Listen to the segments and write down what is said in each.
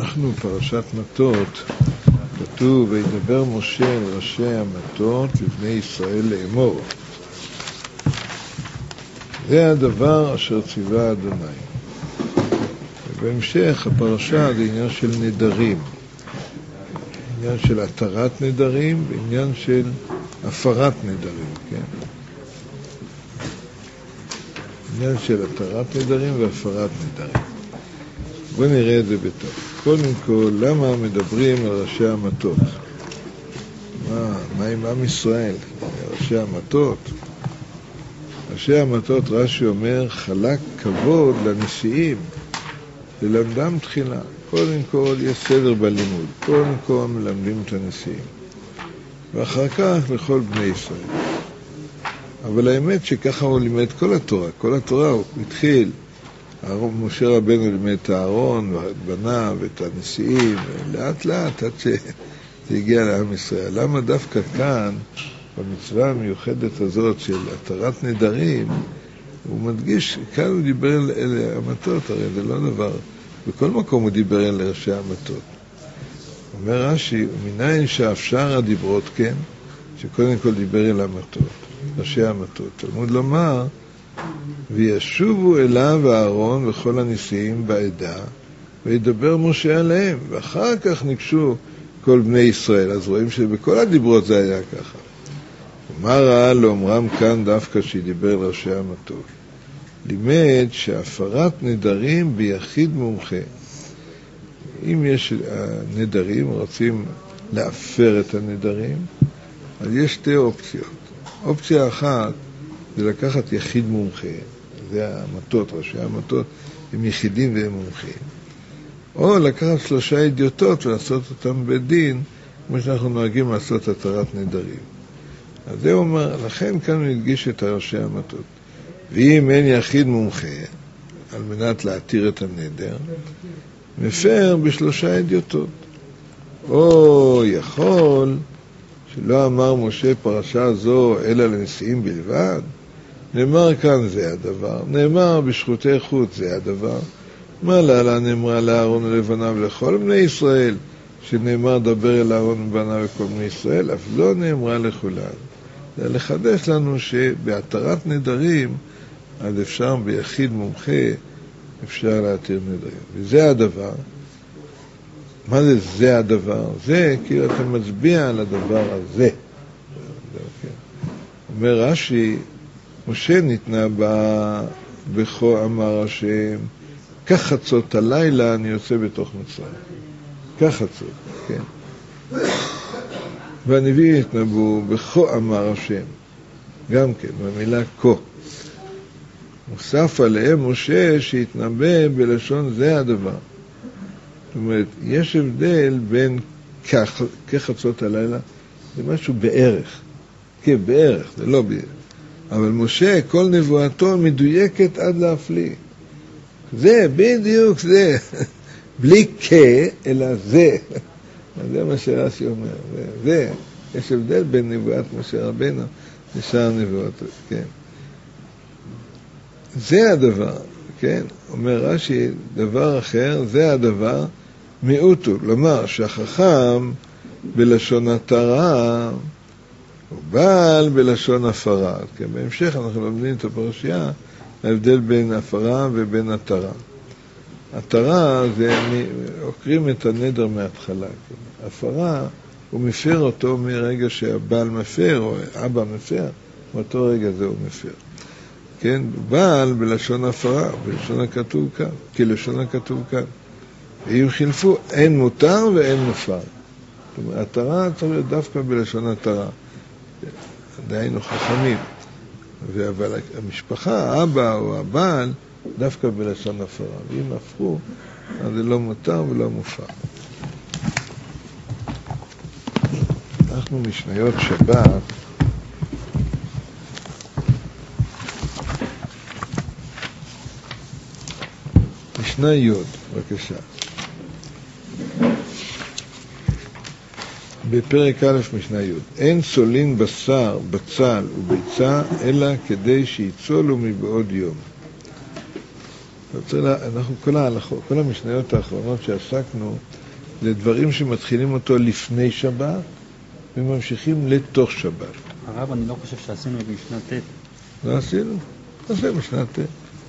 אנחנו פרשת מטות, כתוב וידבר משה אל ראשי המטות לבני ישראל לאמור. זה הדבר אשר ציווה אדוני. ובהמשך הפרשה זה עניין של נדרים, עניין של התרת נדרים ועניין של הפרת נדרים, כן? עניין של התרת נדרים והפרת נדרים. בואו נראה את זה בטוב. קודם כל, למה מדברים על ראשי המטות? מה עם עם ישראל? ראשי המטות? ראשי המטות, רש"י אומר, חלק כבוד לנשיאים, ללמדם תחילה. קודם כל, יש סדר בלימוד. קודם כל, מלמדים את הנשיאים. ואחר כך לכל בני ישראל. אבל האמת שככה הוא לימד כל התורה. כל התורה הוא התחיל. משה רבנו לימד את הארון ואת בניו ואת הנשיאים, לאט לאט עד שזה הגיע לעם ישראל. למה דווקא כאן, במצווה המיוחדת הזאת של התרת נדרים, הוא מדגיש, כאן הוא דיבר אל המטות, הרי זה לא דבר, בכל מקום הוא דיבר אל ראשי המטות. אומר רש"י, מניין שאפשר הדיברות, כן, שקודם כל דיבר אל המטות, ראשי המטות. תלמוד לומר, וישובו אליו הארון וכל הנשיאים בעדה, וידבר משה עליהם, ואחר כך ניגשו כל בני ישראל. אז רואים שבכל הדיברות זה היה ככה. ומה ראה לאומרם כאן דווקא שדיבר לראשי המטות? לימד שהפרת נדרים ביחיד מומחה. אם יש נדרים, רוצים להפר את הנדרים, אז יש שתי אופציות. אופציה אחת, זה לקחת יחיד מומחה, זה המטות, ראשי המטות, הם יחידים והם מומחים. או לקחת 3 אדיוטות ולעשות אותם בדין, כמו שאנחנו נוהגים לעשות התרת נדרים. אז זה אומר, לכן כאן הוא הדגיש את ראשי המטות. ואם אין יחיד מומחה, על מנת להתיר את הנדר, מפר ב3 אדיוטות. או יכול, שלא אמר משה פרשה זו אלא לנשיאים בלבד, נאמר כאן זה הדבר, נאמר בשחוטי חוט זה הדבר, מה להלה נאמרה לאהרון ולבניו לכל בני ישראל, שנאמר דבר אל אהרון ובניו וכל בני ישראל, אף לא נאמרה לכולם. זה לחדש לנו שבהתרת נדרים, אז אפשר ביחיד מומחה, אפשר להתיר נדרים. וזה הדבר. מה זה הדבר? זה כאילו אתה מצביע על הדבר הזה. אומר רש"י, משה ניתנה בכה אמר השם, כך חצות הלילה אני יוצא בתוך מצרים. כך חצות, כן. והנביא התנבאו בכה אמר השם, גם כן, במילה כה. מוסף עליהם משה שהתנבא בלשון זה הדבר. זאת אומרת, יש הבדל בין כחצות הלילה, זה משהו בערך. כן, בערך, זה לא בערך. אבל משה, כל נבואתו מדויקת עד להפליא. זה, בדיוק זה. בלי אלא זה. זה מה שרש"י אומר. זה, יש הבדל בין נבואת משה רבנו לשאר נבואתו, כן. זה הדבר, כן. אומר רש"י, דבר אחר, זה הדבר, מיעוטו. לומר שהחכם בלשון התרה, הוא בעל בלשון הפרה. כן, בהמשך אנחנו לומדים את הפרשייה, ההבדל בין הפרה ובין התרה. התרה זה, עוקרים את הנדר מההתחלה. כן. הפרה, הוא מפר אותו מרגע שהבעל מפר, או אבא מפר, מאותו רגע זה הוא מפר. כן, בעל בלשון הפרה, בלשון הכתוב כאן, כי לשון הכתוב כאן. ואם חילפו, אין מותר ואין מופר. זאת אומרת, התרה צריך להיות דווקא בלשון התרה. דהיינו חכמים. אבל המשפחה, האבא או הבעל, דווקא בלשון הפרה. ואם הפכו, אז זה לא מותר ולא מופר. אנחנו משניות שבת, משנה י', בבקשה. בפרק א' משנה י', אין סולין בשר, בצל וביצה, אלא כדי שיצולו מבעוד יום. אנחנו כל ההלכות, כל המשניות האחרונות שעסקנו, זה דברים שמתחילים אותו לפני שבת וממשיכים לתוך שבת. הרב, אני לא חושב שעשינו את משנה ט'. לא עשינו? נעשה משנה ט'.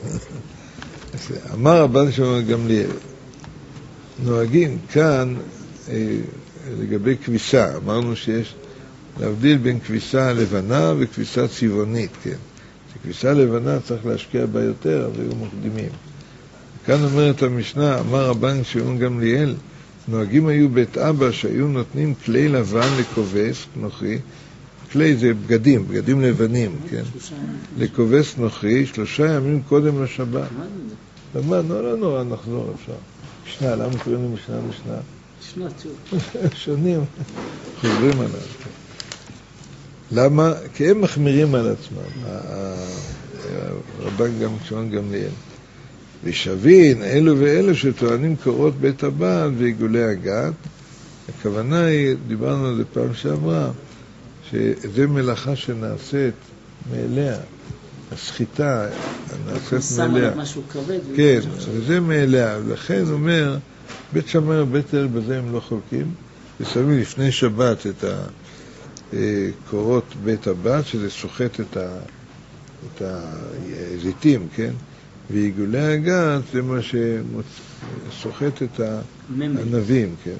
אמר רבן שמעון גמליאל, נוהגים כאן לגבי כביסה, אמרנו שיש להבדיל בין כביסה לבנה וכביסה צבעונית, כן. שכביסה לבנה צריך להשקיע בה יותר, אבל היו מוקדימים. כאן אומרת המשנה, אמר רבן שמעון גמליאל, נוהגים היו בית אבא שהיו נותנים כלי לבן לכובס נוכרי, כלי זה בגדים, בגדים לבנים, כן? לכובס נוכרי 3 ימים קודם לשבת. למדנו, לא נורא, נחזור אפשר. משנה, למה קוראים למשנה משנה? משנה, שוב. שונים, חוזרים עליו. למה? כי הם מחמירים על עצמם, רבן שמעון גמליאל. ושבין אלו ואלו שטוענים קורות בית הבעל ועיגולי הגת, הכוונה היא, דיברנו על זה פעם שעברה, שזה מלאכה שנעשית מאליה, הסחיטה נעשית מאליה. משהו כבד. כן, וזה מאליה, ולכן אומר, בית שמאי ובית הלל בזה הם לא חולקים, ושמים לפני שבת את קורות בית הבת, שזה סוחט את הזיתים, כן? ועיגולי הגת זה מה שסוחט את הענבים, כן?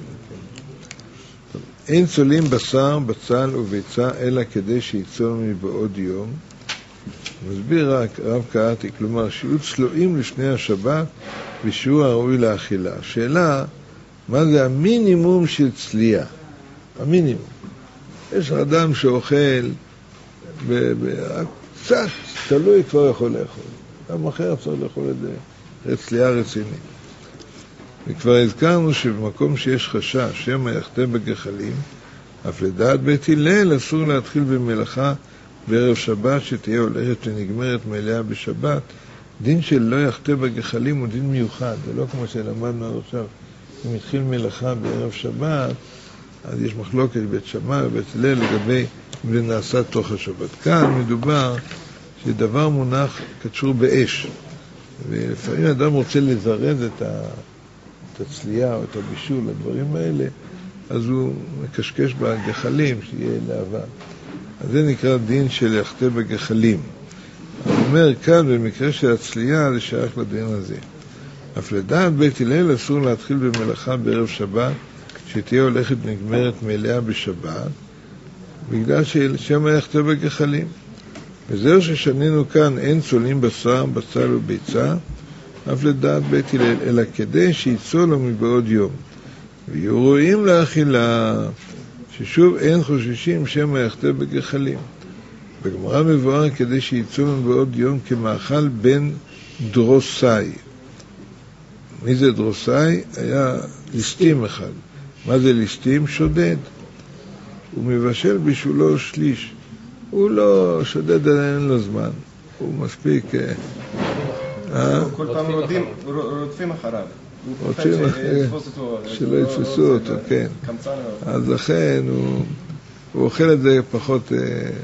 אין צולים בשר, בצל וביצה, אלא כדי שיצור מבעוד יום. מסביר רק רב קהתי, כלומר, שיהיו צלועים לפני השבת ושיעור הראוי לאכילה. השאלה, מה זה המינימום של צלייה? המינימום. יש אדם שאוכל קצת, תלוי כבר יכול לאכול. גם אחר צריך לאכול את זה, צלייה רצינית. וכבר הזכרנו שבמקום שיש חשש, שמא יחטא בגחלים, אף לדעת בית הלל אסור להתחיל במלאכה בערב שבת שתהיה הולכת ונגמרת מאליה בשבת. דין של לא יחטא בגחלים הוא דין מיוחד, זה לא כמו שלמדנו עכשיו. אם התחיל מלאכה בערב שבת, אז יש מחלוקת בית שמאי ובית הלל לגבי אם זה נעשה תוך השבת. כאן מדובר שדבר מונח קשור באש, ולפעמים אדם רוצה לזרז את הצלייה או את הבישול, הדברים האלה, אז הוא מקשקש בגחלים שיהיה להבה. אז זה נקרא דין של יחטא בגחלים. הוא אומר כאן במקרה של הצלייה זה שייך לדין הזה. אף לדעת בית הלל אסור להתחיל במלאכה בערב שבת שתהיה הולכת נגמרת מאליה בשבת, בגלל ששמא יחטא בגחלים. וזהו ששנינו כאן, אין צולים בשר, בצל וביצה, אף לדעת בית הלל, אלא כדי שיצול לו מבעוד יום. ויהיו רואים לאכילה, ששוב אין חוששים שמא יחטא בגחלים. בגמרא מבואר כדי שיצול לו מבעוד יום כמאכל בן דרוסאי. מי זה דרוסאי? היה ליסטים אחד. מה זה ליסטים? שודד. הוא מבשל בשולו שליש. הוא לא שודד, אין לו זמן. הוא מספיק... כל פעם רודפים אחריו. רוצים שלא יתפסו אותו, כן. אז לכן הוא אוכל את זה פחות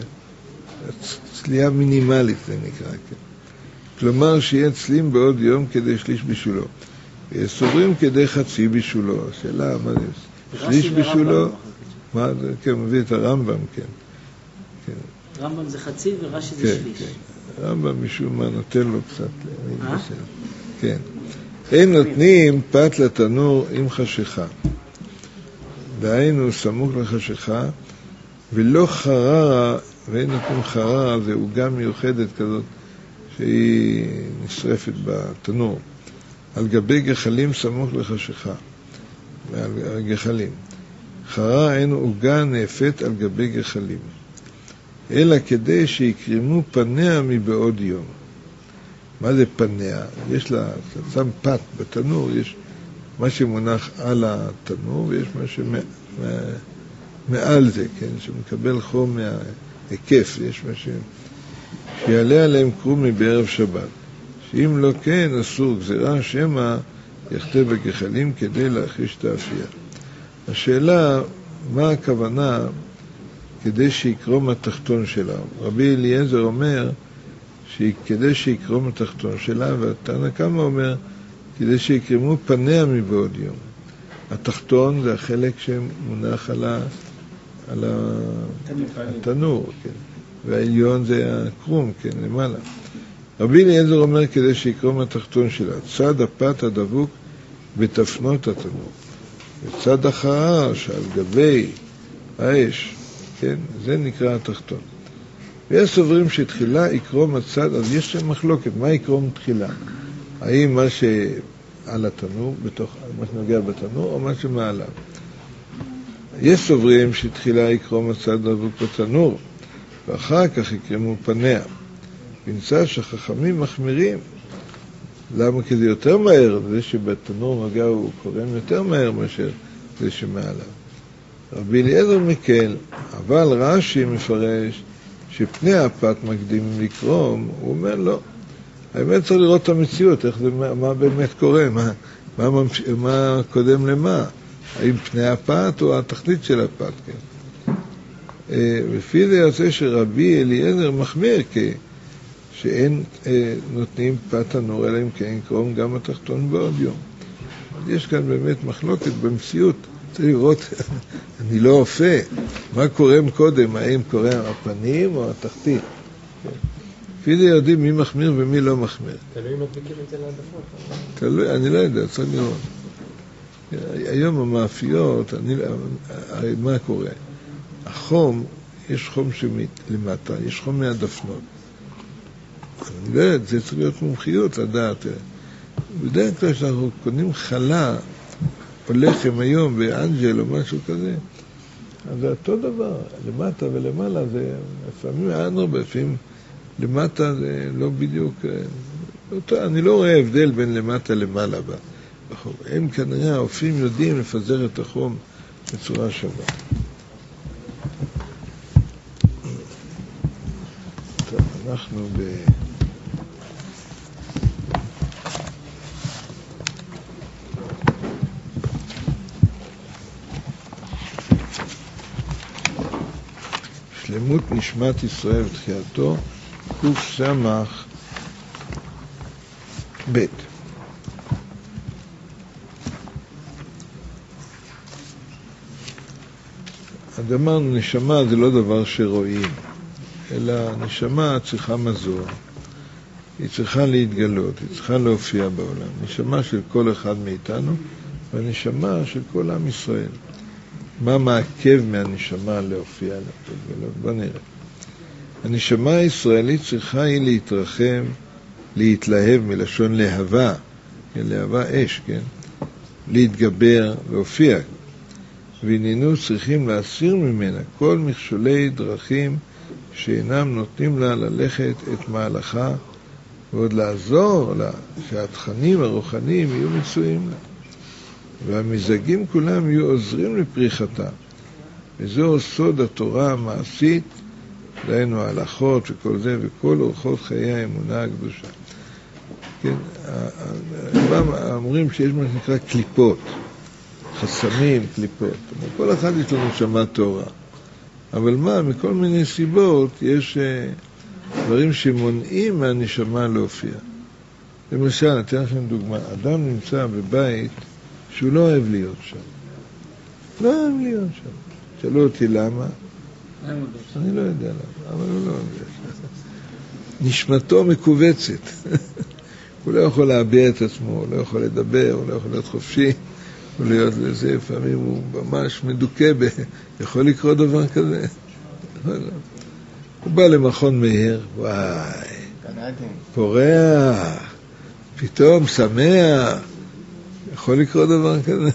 צלייה מינימלית, זה נקרא, כן. כלומר שיהיה צלים בעוד יום כדי שליש בשולו. סוברים כדי חצי בשולו. השאלה, מה זה? שליש בשולו? מה זה? כן, מביא את הרמב"ם, כן. רמב"ם זה חצי ורש"י זה שליש. כן. רמב"ם משום מה נותן לו קצת. כן. אין נותנים פת לתנור עם חשיכה. דהיינו סמוך לחשיכה, ולא חררה, ואין נותנים חררה, זה עוגה מיוחדת כזאת, שהיא נשרפת בתנור. על גבי גחלים סמוך לחשיכה. על גחלים. חררה אין עוגה נאפת על גבי גחלים. אלא כדי שיקרימו פניה מבעוד יום. מה זה פניה? יש לה, אתה שם פת בתנור, יש מה שמונח על התנור, ויש מה שמעל זה, כן, שמקבל חום מההיקף, יש מה שיעלה עליהם קרומי בערב שבת. שאם לא כן, אסור גזירה שמא יחטא בגחלים כדי להחיש את האפייה. השאלה, מה הכוונה כדי שיקרום התחתון שלה? רבי אליעזר אומר כדי שיקרום התחתון שלה, והתנא קמא אומר, כדי שיקרמו פניה מבעוד יום. התחתון זה החלק שמונח על התנור, כן. והעליון זה הקרום, כן, למעלה. רבי אליעזר אומר כדי שיקרום התחתון שלה, צד הפת הדבוק בתפנות התנור, וצד החרר שעל גבי האש, כן, זה נקרא התחתון. ויש סוברים שתחילה יקרום הצד, אז יש מחלוקת, מה יקרום תחילה? האם מה שעל התנור, מה שנוגע בתנור, או מה שמעליו? יש סוברים שתחילה יקרום הצד הדבוק בתנור, ואחר כך יקרמו פניה. ונמצא שהחכמים מחמירים. למה? כי זה יותר מהר, זה שבתנור נוגע הוא קורם יותר מהר מאשר זה שמעליו. רבי אליעזר מקל, אבל רש"י מפרש שפני הפת מקדימים לקרום, הוא אומר לא. האמת צריך לראות את המציאות, איך זה, מה באמת קורה, מה קודם למה, האם פני הפת או התכלית של הפת, כן. לפי זה יוצא שרבי אליעזר מחמיר, כי שאין נותנים פת תנור, אלא אם כן קרום גם התחתון בעוד יום. אז יש כאן באמת מחלוקת במציאות, צריך לראות, אני לא אופה, מה קורם קודם, האם קורם הפנים או התחתית. לפי זה יודעים מי מחמיר ומי לא מחמיר. תלוי אם מדביקים את זה להעדפות. תלוי, אני לא יודע, צריך לראות. היום המאפיות, הרי מה קורה? החום, יש חום למטה, יש חום מהדפנות. אני לא יודע, זה צריך להיות מומחיות לדעת. בדרך כלל שאנחנו קונים חלה או לחם היום באנג'ל או משהו כזה, אז זה אותו דבר, למטה ולמעלה זה לפעמים אנרבה, לפעמים למטה זה לא בדיוק, אני לא רואה הבדל בין למטה למעלה בחום. הם כנראה האופים יודעים לפזר את החום בצורה שווה. טוב, אנחנו שלמות נשמת ישראל ותחייתו, קוף סמך בית. אז אמרנו, נשמה זה לא דבר שרואים, אלא נשמה צריכה מזור, היא צריכה להתגלות, היא צריכה להופיע בעולם. נשמה של כל אחד מאיתנו, והנשמה של כל עם ישראל. מה מעכב מהנשמה להופיע להתגלות? בוא נראה. הנשמה הישראלית צריכה היא להתרחם, להתלהב מלשון להבה, כן, להבה אש, כן? להתגבר, להופיע. והננו צריכים להסיר ממנה כל מכשולי דרכים שאינם נותנים לה ללכת את מהלכה, ועוד לעזור לה שהתכנים הרוחניים יהיו מצויים לה. והמזגים כולם יהיו עוזרים לפריחתה. וזהו סוד התורה המעשית, דהיינו ההלכות וכל זה, וכל אורחות חיי האמונה הקדושה. כן, אומרים שיש מה שנקרא קליפות, חסמים, קליפות. כל אחד יש לנו נשמה תורה. אבל מה, מכל מיני סיבות יש דברים שמונעים מהנשמה להופיע. למשל, אתן לכם דוגמה, אדם נמצא בבית שהוא לא אוהב להיות שם. לא אוהב להיות שם. שאלו אותי למה? אני לא יודע למה, אבל הוא לא אוהב להיות שם. נשמתו מקובצת. הוא לא יכול להביע את עצמו, הוא לא יכול לדבר, הוא לא יכול להיות חופשי, הוא להיות לזה, לפעמים הוא ממש מדוכא, יכול לקרוא דבר כזה. הוא בא למכון מאיר, וואי, פורח, פתאום שמח, יכול לקרוא דבר כזה.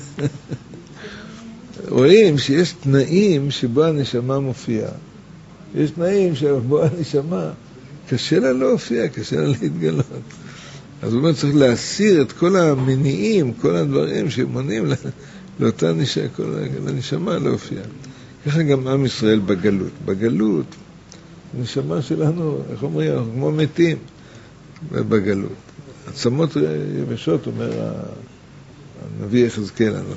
רואים שיש תנאים שבו הנשמה מופיעה. יש תנאים שבו הנשמה קשה לה להופיע, קשה לה להתגלות. אז הוא אומר, צריך להסיר את כל המניעים, כל הדברים שמונעים לאותה נשמה להופיע. ככה גם עם ישראל בגלות. בגלות, הנשמה שלנו, איך אומרים, אנחנו כמו מתים בגלות. עצמות יבשות, אומר הנביא יחזקאל, אנחנו.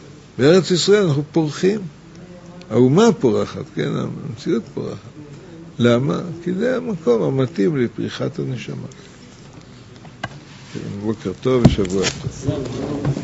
בארץ ישראל אנחנו פורחים. האומה פורחת, כן, המציאות פורחת. למה? כי זה המקום המתאים לפריחת הנשמה. בוקר טוב ושבוע טוב.